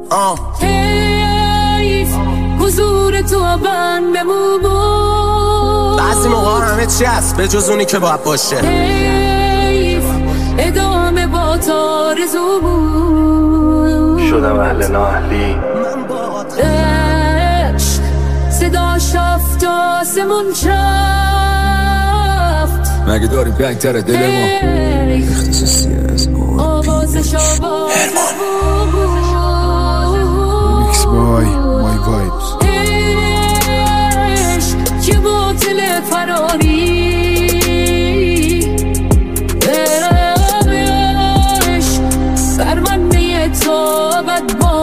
حیف حضور تو بندمو بود، بعضی موقع همه چی هست به جز اونی که باید باشه. حیف ادامه با تارزو بود، شدم اهل نااهلی. عشق صدا شفت آسمون شفت، مگه داریم بنگتر دل ما اختصاصی از آوازش آواز بود. Mix by My Vibes. عشق که باطل فراری، عشق فرمانده تابت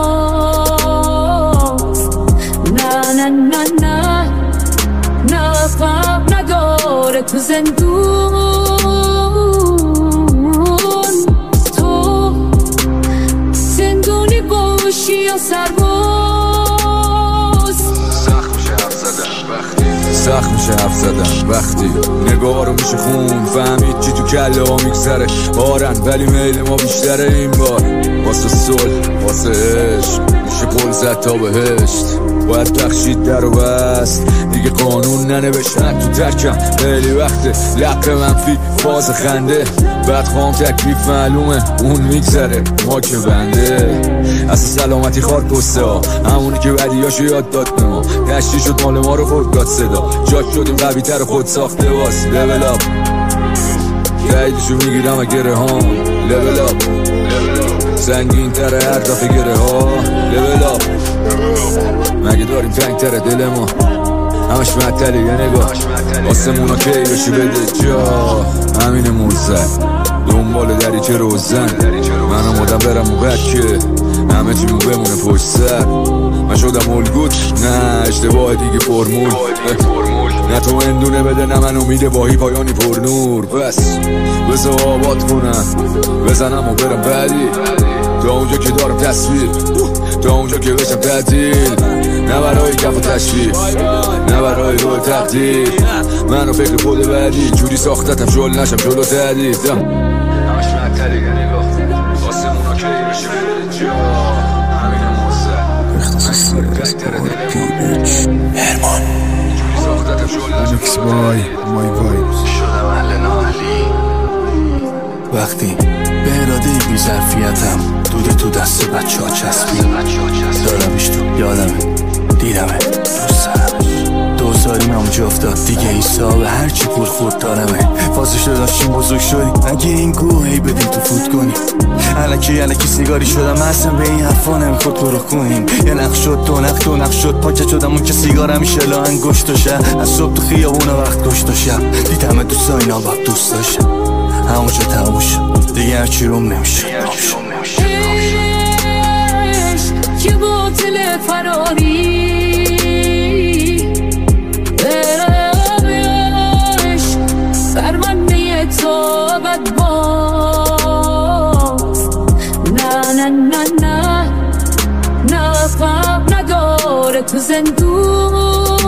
باز. نه نه نه نه نه فهم نداره تو زندون، تو زندونی باشی یا سرباز. سخت میشه حرف زدن وقتی نگاه رو میشه خون، فهمید چی تو کله ها میگذره بارن، ولی میل ما بیشتره این بار. واسه صلح واسه عشق میشه پل زد تا بهشت، باید بخشید در و بست دیگه قانون ننوشتن تو ترکم. خیلی وقته لقه منفی فاز خنده، بعد خوام تکلیف معلومه اون میگذره ما که بنده. اصلا سلامتی خواد قصه ها همونی که بدیاشو یاد داد به ما، دشتی شد مال ما رو خود داد صدا، جاک شدیم قوی تر خود ساخته واس. لول اپ قیدشو میگیرم گره ها، لول اپ سنگین تر هر دفعه گره ها، لول اپ مگه داریم تنگ تر دل ما همش معطلی یه نگاه، آسمونا کی بشی بده جا، همین موزه دنبال دریچه روزن، من آمادم برم و بکه همه چیمون بمونه پشت سر. من شدم الگوت نه اشتباه دیگه فرمول، نه تو اندونه بده نه من امید باهی پایانی پر نور. پس بذار آباد کنم بزنم و برم بعدی، تا اونجا که دارم تصویر، تا اونجا که بشم تعدیل، نه برای کف و تشریف نه برای روی تقدیر، منو فکر خود بعدی جوری ساختتم شل نشم جلو تعدید. همش معطلی یه نگاه آسمونا کی بشه بده جا، همین موزه اختصاصی از هرمان جوری ساختتم شل نشم Mix by My Vibes. شدم اهل نااهلی. وقتی به اراده بی ظرفیتم دوده تو دست بچه ها چسبید، دارمش تو یادمه دیدمه دوست دارمش، دوزاریم همونجا افتاد دیگه ایسا به هرچی پول خود دارمه. فازش داشتیم بزرگ شدیم اگه این گوهی بدیم تو فوت کنیم، علکی سیگاری شدم اصلا به این حرفا نمیخواد برو کنیم. یه نقش شد دو نقش شد پاکت شدم اون که سیگار همیشه لاهن گشت و شب، از صبح تو خیابون وقت گشت و شب دیدمه دوستا اینا باید دوست داشتم، همونجا تموم شد دیگه هرچی روم نمیشه. عشق که باطل فراری، عشق فرمانده تابت باز. نه نه نه نه نه فهم نداره تو زندون،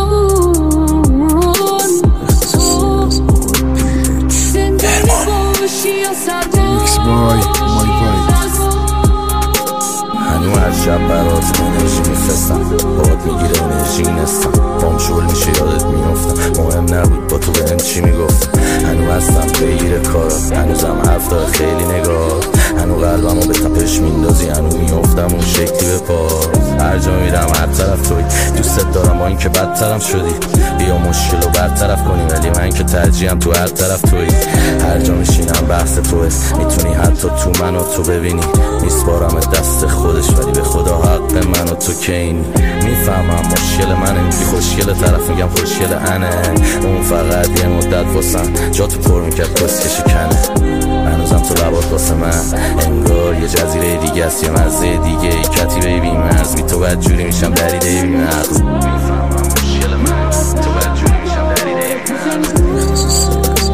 تو زندانی باشی یا سرباز. Mix by My Vibes. هنو از شب برات انرژی میفرستم، باد میگیره انرژی نستم، بام شغل میشه یادت میافتم، مهم نبود با تو بهم چی میگفتم. هنو هستم بگیره کارات، هنوزم حرف داره خیلی نگاه، هنو قلبمو به تپش میندازی، هنو میافتم اون شکلی به پا. هر جا میرم هر طرف توی دوستت دارم با این که بدترم شدی، بیا مشکل رو برطرف کنی ولی من که ترجیحم تو هر طرف توی. هر جا میشینم بحث توه، میتونی حتی تو منو تو ببینی، میسپارم دست خودش ولی به خدا حق من و تو که این. میفهمم مشکل منه، میگی خوشگل طرف میگم خوشگل انه، اون فقط یه مدت واسم جا تو پر میکرد کسکشی کنه. هنوزم تو لبات واسه من انگار یه جزیره دیگه است، یه مزه دیگه ای کتیبه بی مرز، بی تو بد جوری میشم دریده بی مغز. میفهمم مشکل من تو بد جوری میشم دریده بی مغز.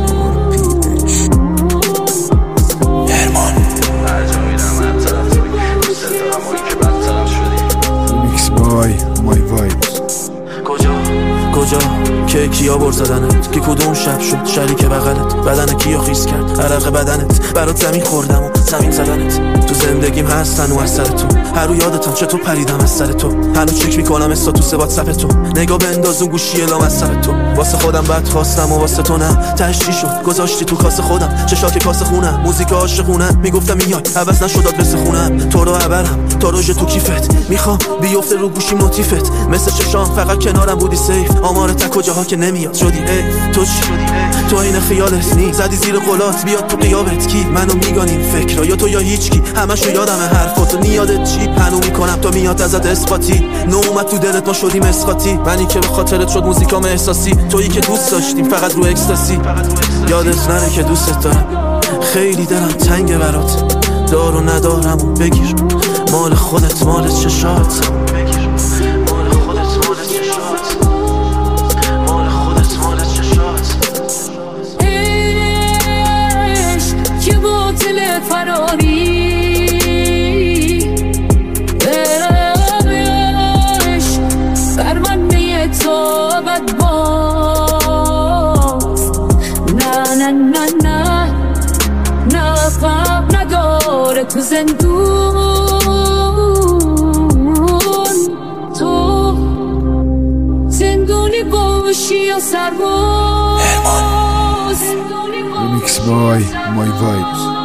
هرمان هر جا میرم هر طرف توی دوست دارم با این که بدترم شدی. Mix by My Vibes. کجا که کیا بر زدنت، که کدوم شب شد شریک بغلت، بدن کیا خیس کرد عرق بدنت، برات زمین خوردم و زمین زدنت. تو زندگیم هستن و از سر تو هر رو یادتم چطور پریدم از سر تو، هنوز چک میکنم استاتوس واتساپ تو، نگاه بنداز اون گوشی لامصب تو، واسه خودم بد خواستم و واسه تو نه، تشتی شد گذاشتی تو کاسه خودم، چشاک کاسه خونم، موزیک عاشقونم، میگفتم میای عوض نشد آدرس خونم، تو رو عبرم تا روژه تو کیفت، میخوام بیفته رو گوشی موتیفت، مثل چشام فقط کنارم بودی سیف، آمار تک کجاها که نمیاد شدی تو چی؟ تو این خیالت نی زدی زیر قلات بیاد تو قیابت کی؟ منو میگانیم فکرها یا تو یا هیچ کی، همشو یادمه حرفاتو نیادت چی؟ هنو میکنم تا میاد ازت اثباتی، نو اومد تو دلت ما شدیم اسقاطی، منی که به خاطرت شد موزیکام احساسی، تویی که دوست داشتیم فقط رو اکستاسی، یادت نره که دوستت دارم، خیلی دلم تنگه برات، دار و ندارم و بگیر، مال خودت مال چشات، مال خودت مال چشات، مال خودت مال چشات. عشق که باطل فراری، عشق پرونده تو بد باز، نه نه نه نه نه فرق نداره تو زندون، تو زندونی باشی یا سرباز. Remix by My Vibes.